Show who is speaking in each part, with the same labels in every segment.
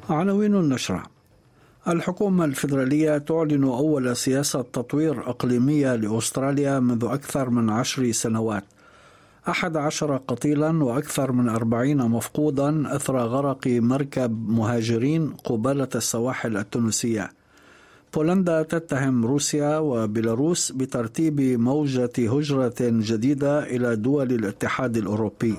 Speaker 1: عناوين النشرة. الحكومة الفيدرالية تعلن أول سياسة تطوير إقليمية لأستراليا منذ أكثر من 10 سنوات. 11 قتيلا وأكثر من 40 مفقودا أثر غرق مركب مهاجرين قبالة السواحل التونسية. بولندا تتهم روسيا وبيلاروس بترتيب موجة هجرة جديدة إلى دول الاتحاد الأوروبي.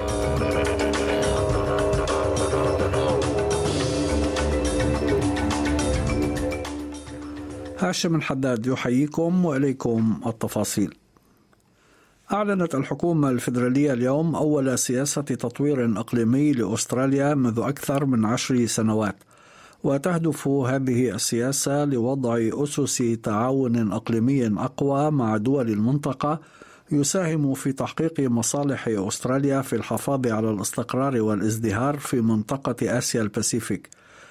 Speaker 1: هاشم حداد يحييكم وإليكم التفاصيل. أعلنت الحكومة الفيدرالية اليوم أول سياسة تطوير إقليمي لأستراليا منذ أكثر من 10 سنوات، وتهدف هذه السياسة لوضع أسس تعاون إقليمي أقوى مع دول المنطقة يساهم في تحقيق مصالح أستراليا في الحفاظ على الاستقرار والازدهار في منطقة آسيا الباسيفيك.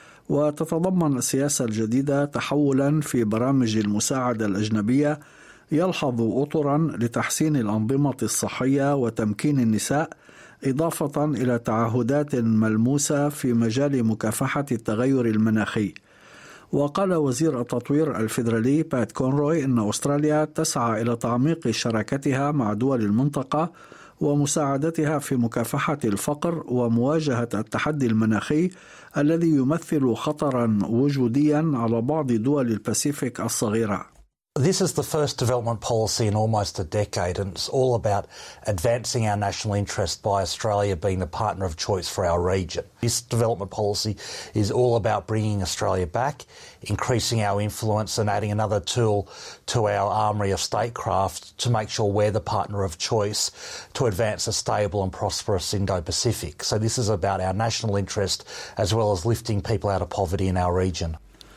Speaker 1: وتتضمن السياسة الجديدة تحولا في برامج المساعدة الأجنبية يلحظ أطرا لتحسين الأنظمة الصحية وتمكين النساء، إضافة إلى تعهدات ملموسة في مجال مكافحة التغير المناخي. وقال وزير التطوير الفيدرالي بات كونروي إن أستراليا تسعى إلى تعميق شراكتها مع دول المنطقة ومساعدتها في مكافحة الفقر ومواجهة التحدي المناخي الذي يمثل خطرا وجوديا على بعض دول الباسيفيك الصغيرة.
Speaker 2: This is the first development policy in almost a decade, and it's all about advancing our national interest by Australia being the partner of choice for our region. This development policy is all about bringing Australia back, increasing our influence and adding another tool to our armoury of statecraft to make sure we're the partner of choice to advance a stable and prosperous Indo-Pacific. So this is about our national interest as well as lifting people out of poverty in our region.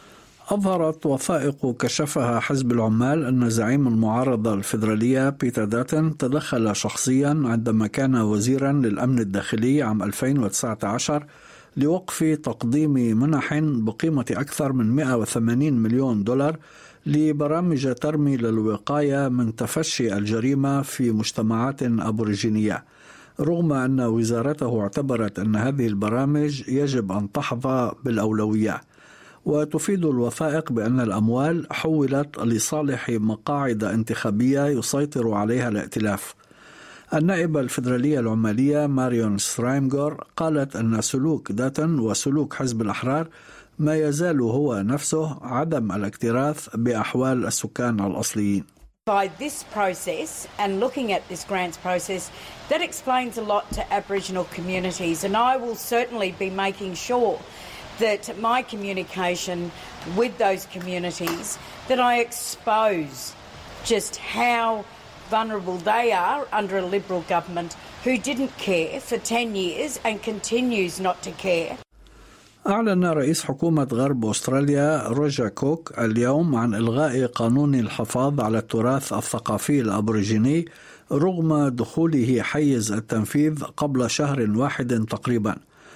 Speaker 1: أظهرت وثائق كشفها حزب العمال أن زعيم المعارضة الفيدرالية بيتر داتن تدخل شخصيا عندما كان وزيرا للأمن الداخلي عام 2019 لوقف تقديم منح بقيمة أكثر من 180 مليون دولار لبرامج ترمي للوقاية من تفشي الجريمة في مجتمعات أبوريجينية، رغم أن وزارته اعتبرت أن هذه البرامج يجب أن تحظى بالأولوية. وتفيد الوثائق بأن الأموال حولت لصالح مقاعد انتخابية يسيطر عليها الائتلاف. النائبة الفيدرالية العمالية ماريون سترايمغور قالت أن سلوك داتن وسلوك حزب الأحرار ما يزال هو نفسه عدم الاكتراث بأحوال السكان الأصليين.
Speaker 3: By this process and looking at this grants process, that explains a lot to Aboriginal communities, and I will certainly be making sure that my communication with those communities, that I expose just how vulnerable they are under a Liberal government who didn't care for 10 years and continues not to care.
Speaker 1: أعلن رئيس حكومة غرب أستراليا روجر كوك اليوم عن إلغاء قانون الحفاظ على التراث الثقافي الأبوريجيني رغم دخوله حيز التنفيذ قبل شهر واحد تقريبا.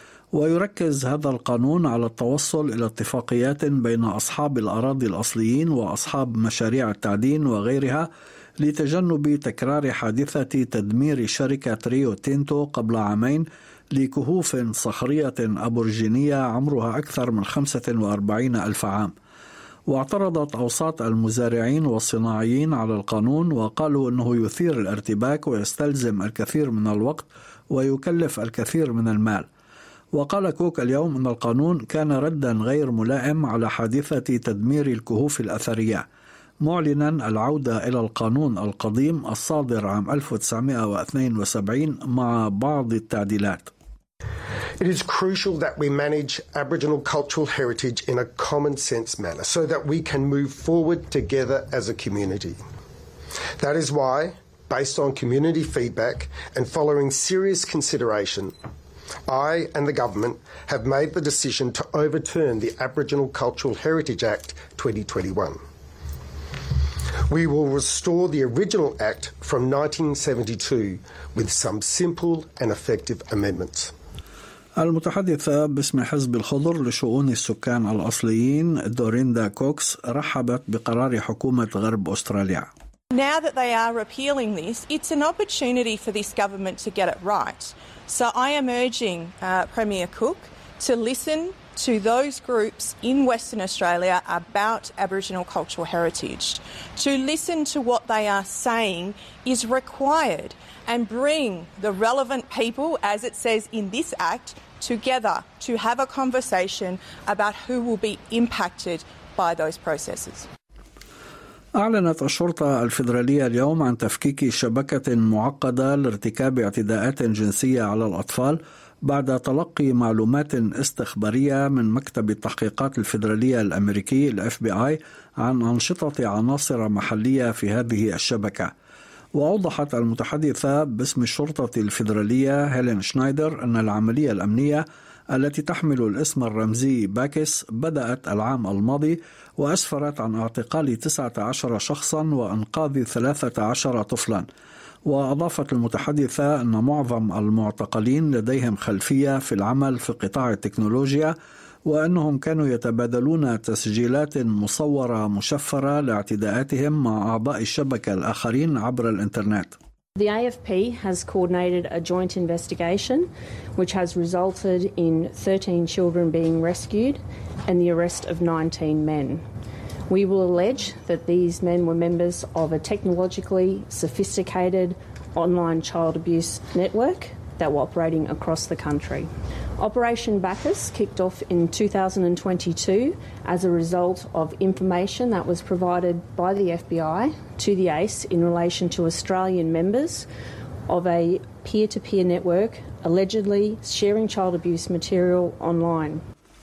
Speaker 1: ويركز هذا القانون على التوصل إلى اتفاقيات بين أصحاب الأراضي الأصليين وأصحاب مشاريع التعدين وغيرها لتجنب تكرار حادثة تدمير شركة ريو تينتو قبل عامين لكهوف صخرية أبوريجينية عمرها أكثر من 45 ألف عام. واعترضت أوساط المزارعين والصناعيين على القانون وقالوا أنه يثير الارتباك ويستلزم الكثير من الوقت ويكلف الكثير من المال. وقال كوك اليوم أن القانون كان ردا غير ملائم على حادثة تدمير الكهوف الأثرية، معلنا العودة إلى القانون القديم الصادر عام 1972 مع بعض التعديلات.
Speaker 4: It is crucial that we manage Aboriginal cultural heritage in a common sense manner so that we can move forward together as a community. That is why, based on community feedback and following serious consideration, I and the government have made the decision to overturn the Aboriginal Cultural Heritage Act 2021. We will restore the original Act from 1972 with some simple and effective amendments.
Speaker 1: المتحدثة باسم حزب الخضر لشؤون السكان الأصليين دوريندا كوكس رحبت بقرار حكومة غرب أستراليا.
Speaker 5: Now that they are repealing this, it's an opportunity for this government to get it right. So I am urging Premier Cook to listen to those groups in Western Australia about Aboriginal cultural heritage. To listen to what they are saying is required and bring the relevant people, as it says in this Act, together to have a conversation about who will be impacted by those processes.
Speaker 1: أعلنت الشرطة الفيدرالية اليوم عن تفكيك شبكة معقدة لارتكاب اعتداءات جنسية على الأطفال بعد تلقي معلومات استخبارية من مكتب التحقيقات الفيدرالية الأمريكي FBI عن أنشطة عناصر محلية في هذه الشبكة. وأوضحت المتحدثة باسم الشرطة الفيدرالية هيلين شنايدر أن العملية الأمنية التي تحمل الاسم الرمزي باكس بدأت العام الماضي وأسفرت عن اعتقال 19 شخصا وإنقاذ 13 طفلا. وأضافت المتحدثة أن معظم المعتقلين لديهم خلفية في العمل في قطاع التكنولوجيا وأنهم كانوا يتبادلون تسجيلات مصورة مشفرة لاعتداءاتهم مع أعضاء الشبكة الآخرين عبر الإنترنت.
Speaker 6: The AFP has coordinated a joint investigation which has resulted in 13 children being rescued and the arrest of 19 men. We will allege that these men were members of a technologically sophisticated online child abuse network that were operating across the country. Operation Bacchus kicked off in 2022 as a result of information that was provided by the FBI to the ACE in relation to Australian members of a peer-to-peer network allegedly sharing child abuse material online.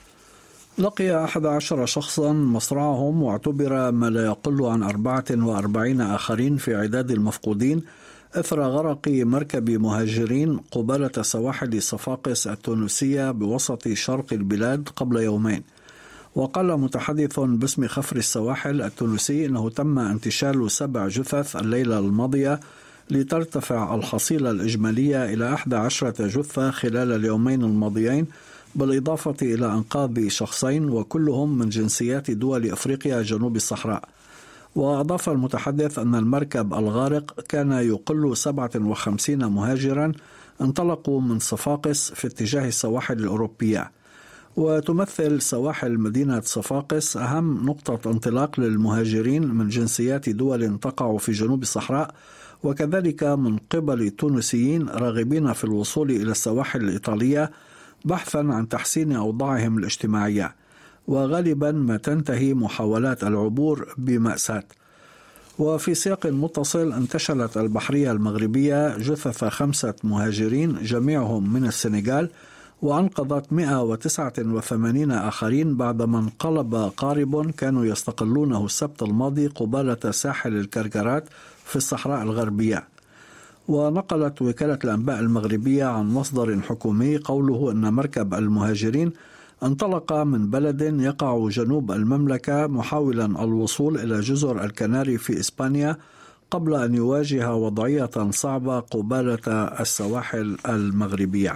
Speaker 1: لقي 11 شخصا مصرعهم واعتبر ما لا يقل عن 44 آخرين في عداد المفقودين إثر غرق مركب مهاجرين قبالة سواحل صفاقس التونسية بوسط شرق البلاد قبل يومين. وقال متحدث باسم خفر السواحل التونسي أنه تم انتشال 7 جثث الليلة الماضية لترتفع الحصيلة الإجمالية إلى 11 جثة خلال اليومين الماضيين، بالإضافة إلى إنقاذ شخصين وكلهم من جنسيات دول أفريقيا جنوب الصحراء. وأضاف المتحدث أن المركب الغارق كان يقل 57 مهاجرا انطلقوا من صفاقس في اتجاه السواحل الأوروبية. وتمثل سواحل مدينة صفاقس أهم نقطة انطلاق للمهاجرين من جنسيات دول تقع في جنوب الصحراء، وكذلك من قبل تونسيين راغبين في الوصول إلى السواحل الإيطالية بحثا عن تحسين أوضاعهم الاجتماعية. وغالبا ما تنتهي محاولات العبور بمأساة. وفي سياق متصل انتشلت البحرية المغربية جثث 5 مهاجرين جميعهم من السنغال، وأنقذت 189 آخرين بعدما انقلب قارب كانوا يستقلونه السبت الماضي قبالة ساحل الكركرات في الصحراء الغربية. ونقلت وكالة الأنباء المغربية عن مصدر حكومي قوله أن مركب المهاجرين انطلق من بلد يقع جنوب المملكة محاولا الوصول إلى جزر الكناري في إسبانيا قبل أن يواجه وضعية صعبة قبالة السواحل المغربية.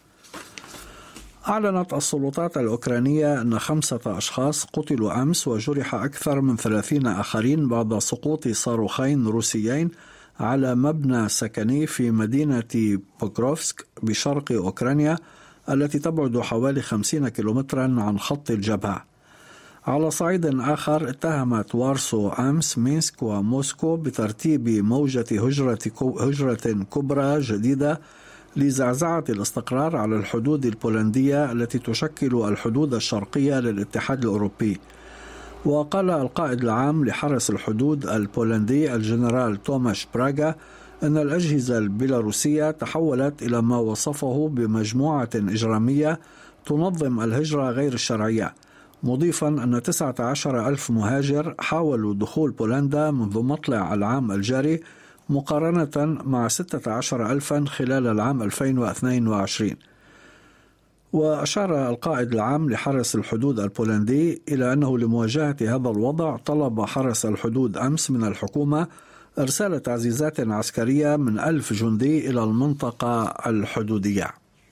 Speaker 1: أعلنت السلطات الأوكرانية أن 5 أشخاص قتلوا أمس وجرح أكثر من 30 آخرين بعد سقوط صاروخين روسيين على مبنى سكني في مدينة بوكروفسك بشرق أوكرانيا التي تبعد حوالي 50 كيلومترا عن خط الجبهة. على صعيد آخر اتهمت وارسو أمس مينسك وموسكو بترتيب موجة هجرة كبرى جديدة لزعزعة الاستقرار على الحدود البولندية التي تشكل الحدود الشرقية للاتحاد الأوروبي. وقال القائد العام لحرس الحدود البولندي الجنرال توماش براغا أن الأجهزة البيلاروسية تحولت إلى ما وصفه بمجموعة إجرامية تنظم الهجرة غير الشرعية، مضيفا أن 19,000 مهاجر حاولوا دخول بولندا منذ مطلع العام الجاري مقارنة مع 16,000 خلال العام 2022. وأشار القائد العام لحرس الحدود البولندي إلى أنه لمواجهة هذا الوضع طلب حرس الحدود أمس من الحكومة إرسال تعزيزات عسكرية من 1000 جندي إلى المنطقة الحدودية.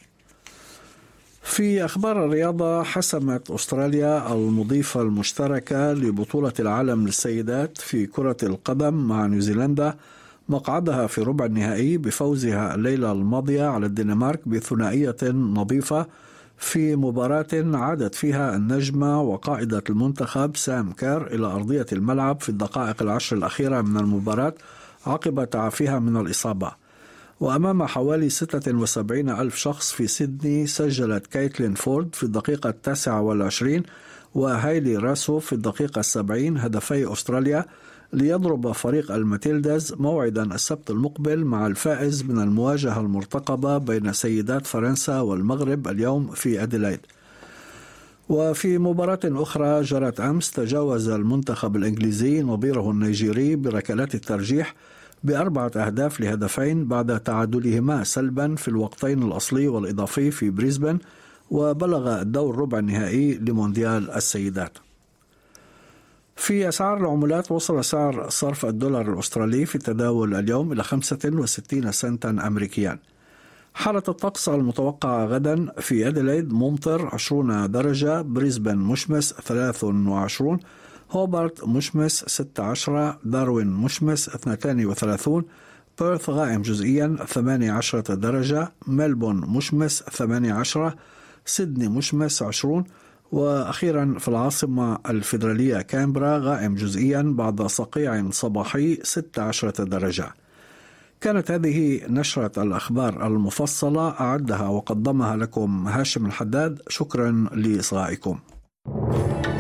Speaker 1: في أخبار الرياضة، حسمت أستراليا المضيفة المشتركة لبطولة العالم للسيدات في كرة القدم مع نيوزيلندا مقعدها في ربع النهائي بفوزها الليلة الماضية على الدنمارك بثنائية نظيفة في مباراة عادت فيها النجمة وقائدة المنتخب سام كير إلى أرضية الملعب في الدقائق العشر الأخيرة من المباراة عقب تعافيها من الإصابة. وأمام حوالي 76 ألف شخص في سيدني سجلت كايتلين فورد في الدقيقة 29 وهايلي راسو في الدقيقة 70 هدفي أستراليا ليضرب فريق الماتيلداز موعدا السبت المقبل مع الفائز من المواجهة المرتقبة بين سيدات فرنسا والمغرب اليوم في أديلايد. وفي مباراة أخرى جرت أمس تجاوز المنتخب الإنجليزي نظيره النيجيري بركلات الترجيح ب4 أهداف لهدفين بعد تعادلهما سلبا في الوقتين الأصلي والإضافي في بريسبن، وبلغ الدور ربع النهائي لمونديال السيدات. في أسعار العملات وصل سعر صرف الدولار الأسترالي في التداول اليوم إلى 65 سنتا أمريكيا. حالة الطقس المتوقعة غدا في أديلايد ممطر 20 درجة، بريسبن مشمس 23، هوبارت مشمس 16، داروين مشمس 32، بيرث غائم جزئيا 18 درجة، ملبون مشمس 18، سيدني مشمس 20، وأخيرا في العاصمة الفيدرالية كامبرا غائم جزئيا بعد صقيع صباحي 16 درجة. كانت هذه نشرة الأخبار المفصلة، أعدها وقدمها لكم هاشم الحداد. شكرا لإصغائكم.